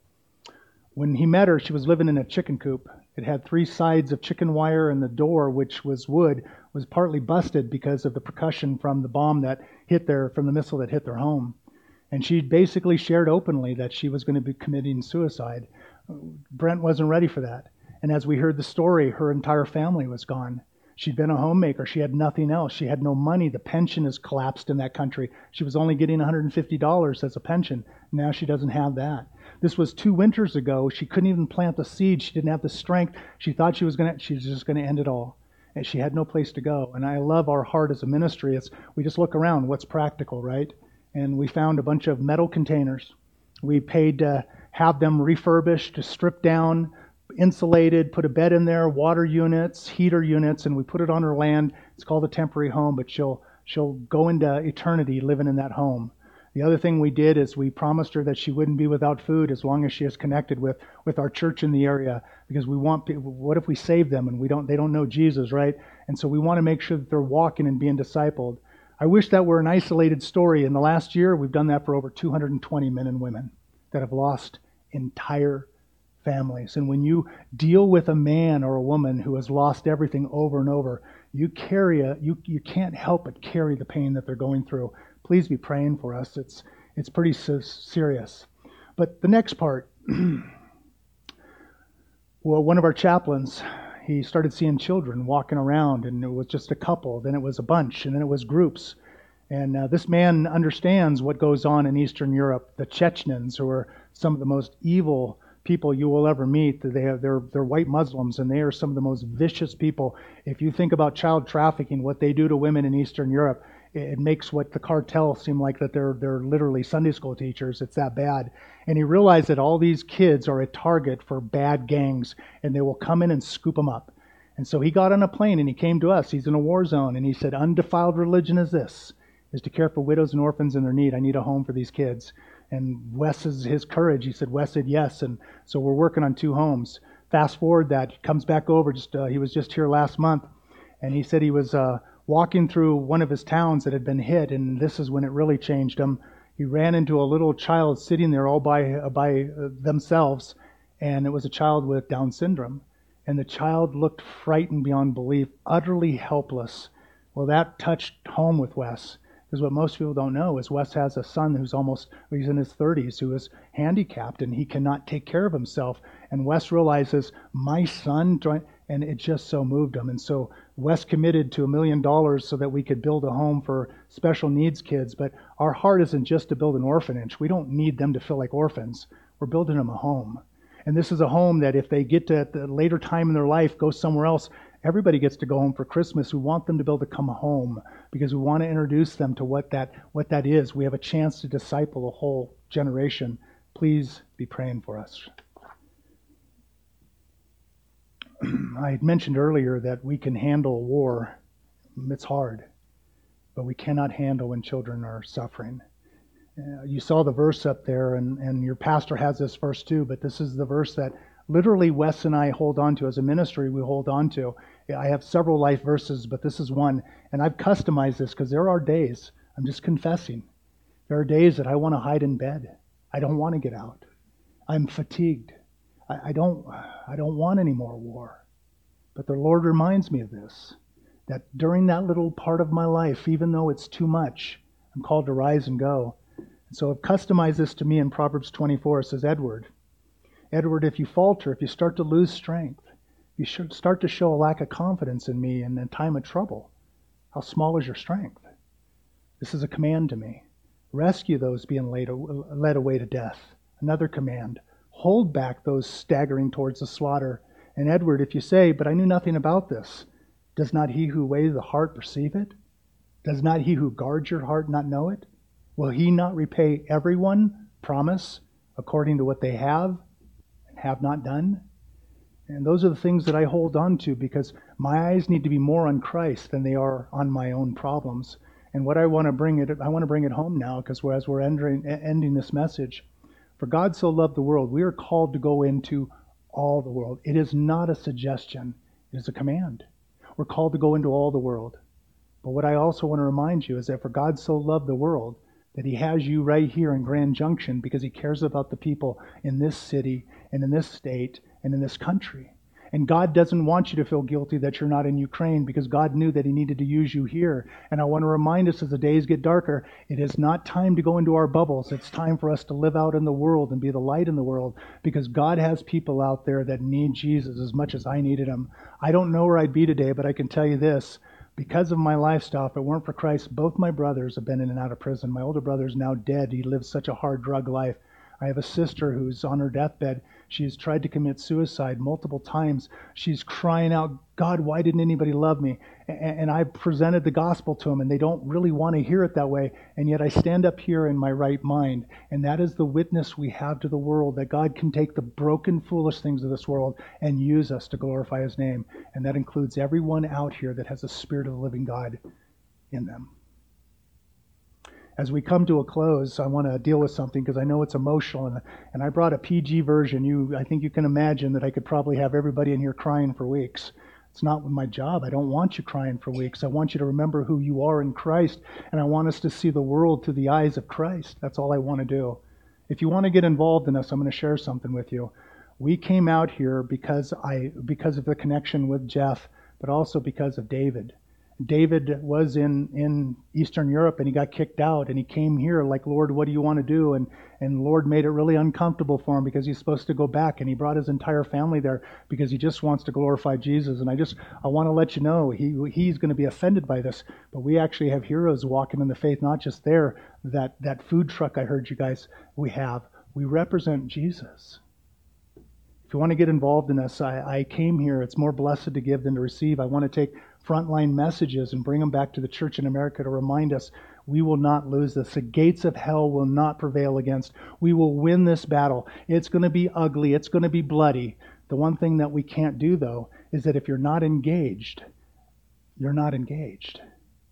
Speaker 2: When he met her, she was living in a chicken coop. It had 3 sides of chicken wire, and the door, which was wood, was partly busted because of the percussion from the bomb that hit from the missile that hit their home. And she basically shared openly that she was going to be committing suicide. Brent wasn't ready for that. And as we heard the story, her entire family was gone. She'd been a homemaker. She had nothing else. She had no money. The pension has collapsed in that country. She was only getting $150 as a pension. Now she doesn't have that. This was 2 winters ago. She couldn't even plant the seed. She didn't have the strength. She thought she was just going to end it all. And she had no place to go. And I love our heart as a ministry. We just look around. What's practical, right? And we found a bunch of metal containers. We paid to have them refurbished, stripped down, insulated, put a bed in there, water units, heater units, and we put it on her land. It's called a temporary home, but she'll go into eternity living in that home. The other thing we did is we promised her that she wouldn't be without food as long as she is connected with our church in the area, because we want people, what if we save them and they don't know Jesus, right? And so we want to make sure that they're walking and being discipled. I wish that were an isolated story. In the last year, we've done that for over 220 men and women that have lost entire families. And when you deal with a man or a woman who has lost everything over and over, you can't help but carry the pain that they're going through. Please be praying for us. It's pretty serious. But the next part, well, one of our chaplains, he started seeing children walking around, and it was just a couple, then it was a bunch, and then it was groups. And this man understands what goes on in Eastern Europe. The Chechens, who are some of the most evil people you will ever meet. They're white Muslims, and they are some of the most vicious people. If you think about child trafficking, what they do to women in Eastern Europe, it makes what the cartel seem like that they're literally Sunday school teachers. It's that bad. And he realized that all these kids are a target for bad gangs, and they will come in and scoop them up. And so he got on a plane and he came to us. He's in a war zone, and he said, "Undefiled religion is this, is to care for widows and orphans in their need. I need a home for these kids." And Wes is his courage. He said, Wes said yes. And so we're working on 2 homes. Fast forward that, he comes back over. He was just here last month. And he said he was walking through one of his towns that had been hit. And this is when it really changed him. He ran into a little child sitting there all by themselves. And it was a child with Down syndrome. And the child looked frightened beyond belief, utterly helpless. Well, that touched home with Wes. Because what most people don't know is Wes has a son he's in his 30s, who is handicapped, and he cannot take care of himself. And Wes realizes, my son joined, and it just so moved him. And so Wes committed to $1 million so that we could build a home for special needs kids. But our heart isn't just to build an orphanage. We don't need them to feel like orphans. We're building them a home. And this is a home that if they get to, at the later time in their life, go somewhere else, everybody gets to go home for Christmas. We want them to be able to come home because we want to introduce them to what that is. We have a chance to disciple a whole generation. Please be praying for us. I had mentioned earlier that we can handle war. It's hard, but we cannot handle when children are suffering. You saw the verse up there, and your pastor has this verse too, but this is the verse that literally Wes and I hold on to as a ministry. We hold on to. I have several life verses, but this is one, and I've customized this because there are days, I'm just confessing, there are days that I want to hide in bed. I don't want to get out. I'm fatigued. I don't want any more war. But the Lord reminds me of this, that during that little part of my life, even though it's too much, I'm called to rise and go. And so I've customized this to me in Proverbs 24. It says, Edward, if you falter, if you start to lose strength, you should start to show a lack of confidence in me in a time of trouble, How small is your strength? This is a command to me. Rescue those being led away to death. Another command. Hold back those staggering towards the slaughter. And Edward, if you say, but I knew nothing about this, does not he who weighs the heart perceive it? Does not he who guards your heart not know it? Will he not repay everyone promise according to what they have and have not done? And those are the things that I hold on to because my eyes need to be more on Christ than they are on my own problems. And what I want to bring it home now, because as we're ending this message, for God so loved the world, we are called to go into all the world. It is not a suggestion, it is a command. We're called to go into all the world. But what I also want to remind you is that for God so loved the world, that he has you right here in Grand Junction because he cares about the people in this city and in this state and in this country. And God doesn't want you to feel guilty that you're not in Ukraine because God knew that he needed to use you here. And I want to remind us as the days get darker, it is not time to go into our bubbles. It's time for us to live out in the world and be the light in the world because God has people out there that need Jesus as much as I needed him. I don't know where I'd be today, but I can tell you this. Because of my lifestyle, if it weren't for Christ, both my brothers have been in and out of prison. My older brother is now dead. He lived such a hard drug life. I have a sister who's on her deathbed. She's tried to commit suicide multiple times. She's crying out, God, why didn't anybody love me? And I presented the gospel to them, and they don't really want to hear it that way. And yet I stand up here in my right mind. And that is the witness we have to the world, that God can take the broken, foolish things of this world and use us to glorify his name. And that includes everyone out here that has the Spirit of the living God in them. As we come to a close, I want to deal with something because I know it's emotional, and I brought a PG version. I think you can imagine that I could probably have everybody in here crying for weeks. It's not my job. I don't want you crying for weeks. I want you to remember who you are in Christ, and I want us to see the world through the eyes of Christ. That's all I want to do. If you want to get involved in this, I'm going to share something with you. We came out here because of the connection with Jeff, but also because of David. David was in Eastern Europe and he got kicked out and he came here like, Lord, what do you want to do? And Lord made it really uncomfortable for him because he's supposed to go back, and he brought his entire family there because he just wants to glorify Jesus. And I want to let you know he's going to be offended by this, but we actually have heroes walking in the faith, not just there. That food truck I heard you guys, we represent Jesus. If you want to get involved in this, I came here. It's more blessed to give than to receive. I want to take frontline messages and bring them back to the church in America to remind us we will not lose this. The gates of hell will not prevail against. We will win this battle. It's going to be ugly. It's going to be bloody. The one thing that we can't do, though, is that if you're not engaged, you're not engaged.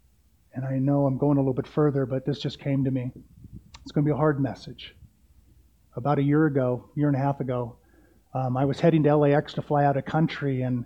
Speaker 2: And I know I'm going a little bit further, but this just came to me. It's going to be a hard message. About a year and a half ago, I was heading to LAX to fly out of country, and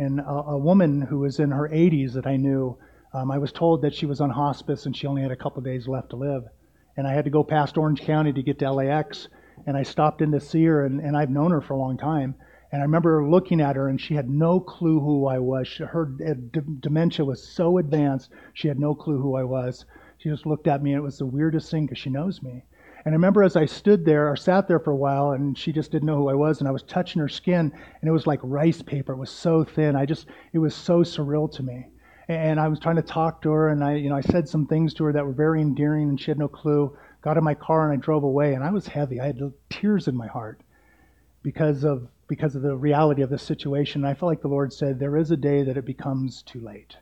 Speaker 2: a woman who was in her 80s that I knew, I was told that she was on hospice and she only had a couple of days left to live. And I had to go past Orange County to get to LAX, and I stopped in to see her, and I've known her for a long time. And I remember looking at her, and she had no clue who I was. Her dementia was so advanced, she had no clue who I was. She just looked at me, and it was the weirdest thing because she knows me. And I remember as I sat there for a while, and she just didn't know who I was, and I was touching her skin, and it was like rice paper. It was so thin. It was so surreal to me. And I was trying to talk to her, and I said some things to her that were very endearing, and she had no clue. Got in my car, and I drove away, and I was heavy. I had tears in my heart because of the reality of this situation. And I felt like the Lord said, there is a day that it becomes too late.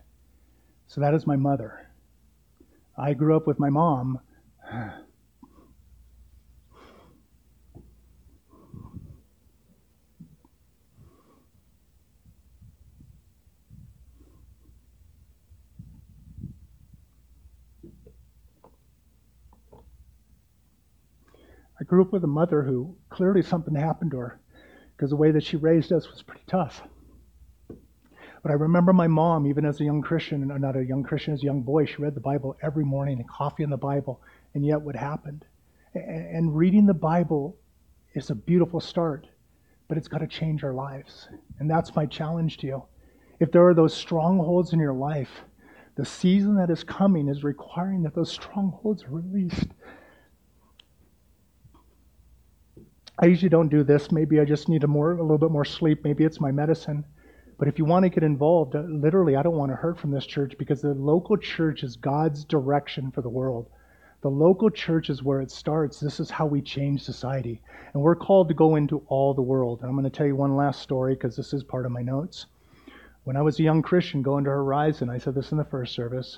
Speaker 2: So that is my mother. I grew up with my mom. I grew up with a mother who clearly something happened to her because the way that she raised us was pretty tough. But I remember my mom, even as a young Christian, not a young Christian, as a young boy, she read the Bible every morning and coffee in the Bible. And yet what happened? And reading the Bible is a beautiful start, but it's got to change our lives. And that's my challenge to you. If there are those strongholds in your life, the season that is coming is requiring that those strongholds are released. I usually don't do this. Maybe I just need a little bit more sleep. Maybe it's my medicine. But if you want to get involved, literally, I don't want to hurt from this church, because the local church is God's direction for the world. The local church is where it starts. This is how we change society. And we're called to go into all the world. And I'm going to tell you one last story, because this is part of my notes. When I was a young Christian going to Horizon, I said this in the first service,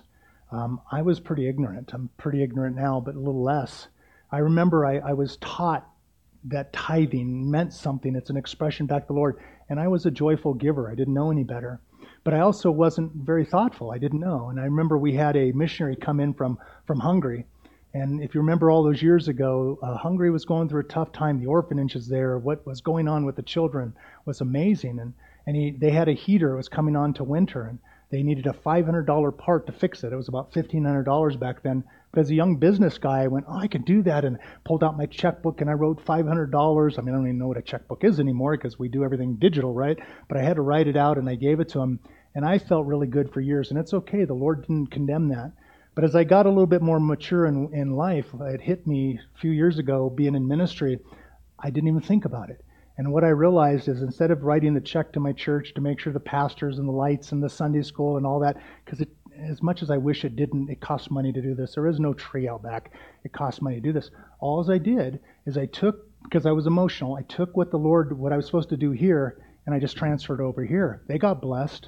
Speaker 2: I was pretty ignorant. I'm pretty ignorant now, but a little less. I remember I was taught that tithing meant something. It's an expression back to the Lord. And I was a joyful giver. I didn't know any better. But I also wasn't very thoughtful. I didn't know. And I remember we had a missionary come in from Hungary. And if you remember all those years ago, Hungary was going through a tough time. The orphanages there, what was going on with the children was amazing. And they had a heater. It was coming on to winter. And they needed a $500 part to fix it. It was about $1,500 back then. But as a young business guy, I went, I could do that, and pulled out my checkbook, and I wrote $500. I mean, I don't even know what a checkbook is anymore, because we do everything digital, right? But I had to write it out, and I gave it to him, and I felt really good for years. And it's okay. The Lord didn't condemn that. But as I got a little bit more mature in life, it hit me a few years ago, being in ministry, I didn't even think about it. And what I realized is, instead of writing the check to my church to make sure the pastors and the lights and the Sunday school and all that, because as much as I wish it didn't, it costs money to do this. There is no tree out back. It costs money to do this. All I did is I took, because I was emotional, I took what I was supposed to do here, and I just transferred over here. They got blessed.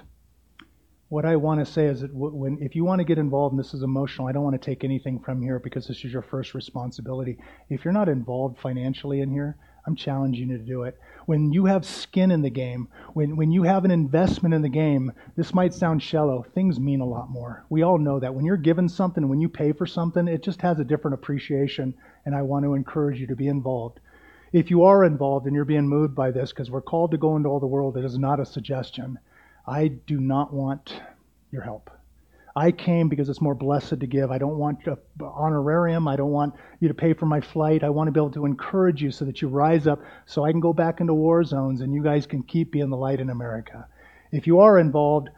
Speaker 2: What I want to say is that if you want to get involved, and this is emotional, I don't want to take anything from here, because this is your first responsibility. If you're not involved financially in here, I'm challenging you to do it. When you have skin in the game, when you have an investment in the game, this might sound shallow, things mean a lot more. We all know that. When you're given something, when you pay for something, it just has a different appreciation, and I want to encourage you to be involved. If you are involved and you're being moved by this, because we're called to go into all the world, it is not a suggestion. I do not want your help. I came because it's more blessed to give. I don't want an honorarium. I don't want you to pay for my flight. I want to be able to encourage you so that you rise up, so I can go back into war zones and you guys can keep being the light in America. If you are involved,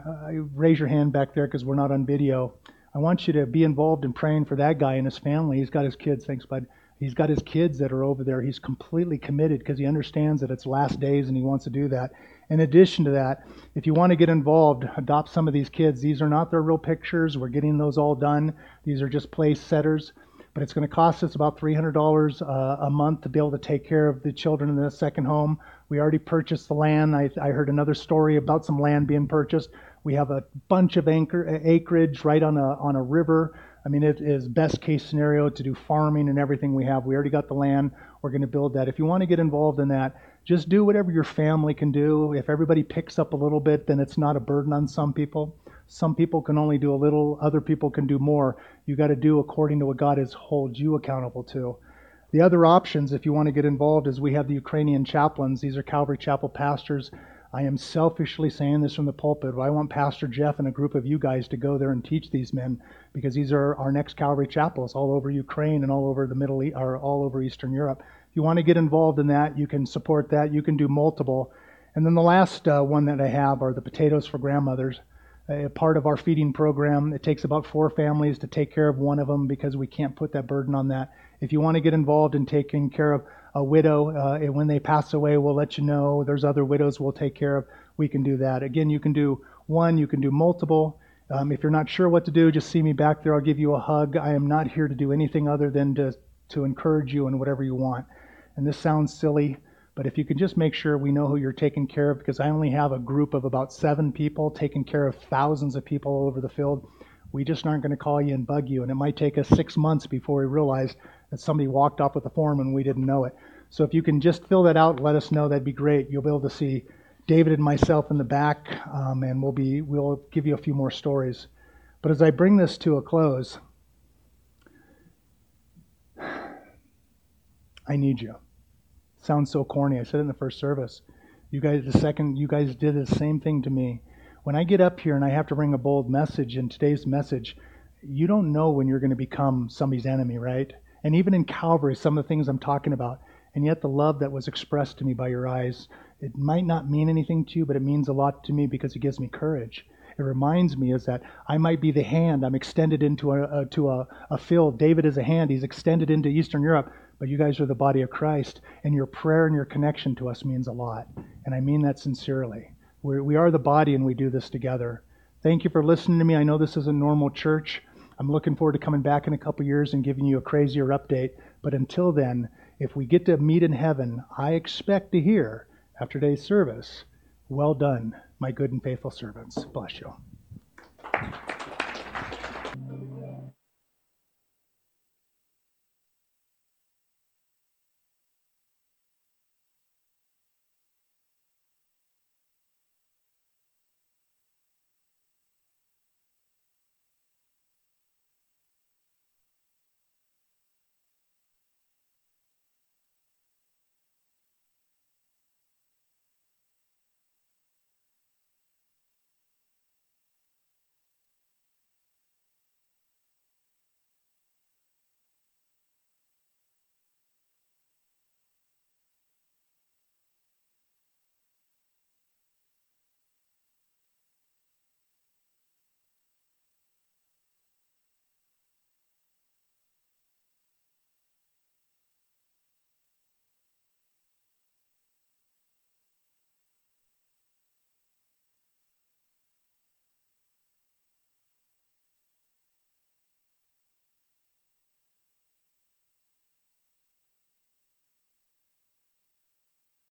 Speaker 2: raise your hand back there, because we're not on video. I want you to be involved in praying for that guy and his family. He's got his kids. Thanks, bud. He's got his kids that are over there. He's completely committed, because he understands that it's last days and he wants to do that. In addition to that, if you want to get involved, adopt some of these kids. These are not their real pictures. We're getting those all done. These are just place setters. But it's going to cost us about $300 a month to be able to take care of the children in the second home. We already purchased the land. I heard another story about some land being purchased. We have a bunch of acreage right on a river. I mean, it is best case scenario to do farming and everything we have. We already got the land. We're going to build that. If you want to get involved in that, just do whatever your family can do. If everybody picks up a little bit, then it's not a burden on some people. Some people can only do a little. Other people can do more. You got to do according to what God has holds you accountable to. The other options, if you want to get involved, is we have the Ukrainian chaplains. These are Calvary Chapel pastors. I am selfishly saying this from the pulpit, but I want Pastor Jeff and a group of you guys to go there and teach these men, because these are our next Calvary Chapels all over Ukraine and all over the Middle East, or all over Eastern Europe. If you want to get involved in that, you can support that. You can do multiple. And then the last one that I have are the Potatoes for Grandmothers. Part of our feeding program. It takes about 4 families to take care of one of them, because we can't put that burden on that. If you want to get involved in taking care of a widow, and when they pass away, we'll let you know. There's other widows we'll take care of. We can do that. Again, you can do one, you can do multiple. If you're not sure what to do, just see me back there. I'll give you a hug. I am not here to do anything other than to encourage you in whatever you want. And this sounds silly, but if you can just make sure we know who you're taking care of, because I only have a group of about 7 people taking care of thousands of people all over the field. We just aren't going to call you and bug you, and it might take us 6 months before we realize that somebody walked off with a form and we didn't know it. So if you can just fill that out and let us know, that'd be great. You'll be able to see David and myself in the back, and we'll give you a few more stories. But as I bring this to a close, I need you. Sounds so corny. I said it in the first service. You guys did the same thing to me. When I get up here and I have to bring a bold message, in today's message, you don't know when you're going to become somebody's enemy, right? And even in Calvary, some of the things I'm talking about, and yet the love that was expressed to me by your eyes, it might not mean anything to you, but it means a lot to me, because it gives me courage. It reminds me is that I might be the hand. I'm extended into a field. David is a hand. He's extended into Eastern Europe. But you guys are the body of Christ, and your prayer and your connection to us means a lot. And I mean that sincerely. We are the body and we do this together. Thank you for listening to me. I know this is a normal church. I'm looking forward to coming back in a couple years and giving you a crazier update. But until then, if we get to meet in heaven, I expect to hear after today's service, well done, my good and faithful servants. Bless you.